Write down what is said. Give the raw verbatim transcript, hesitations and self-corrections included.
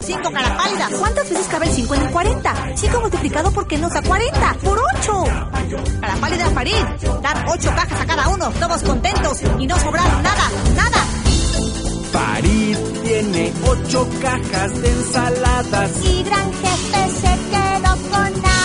cinco, cara pálida. ¿Cuántas veces cabe el cinco en el cuarenta? cinco multiplicado por qué nos da cuarenta. ¡Por ocho! Cara pálida, Farid. Dar ocho cajas a cada uno, todos contentos y no sobrar nada, nada. Farid tiene ocho cajas de ensaladas. Y Gran Jefe se quedó con nada.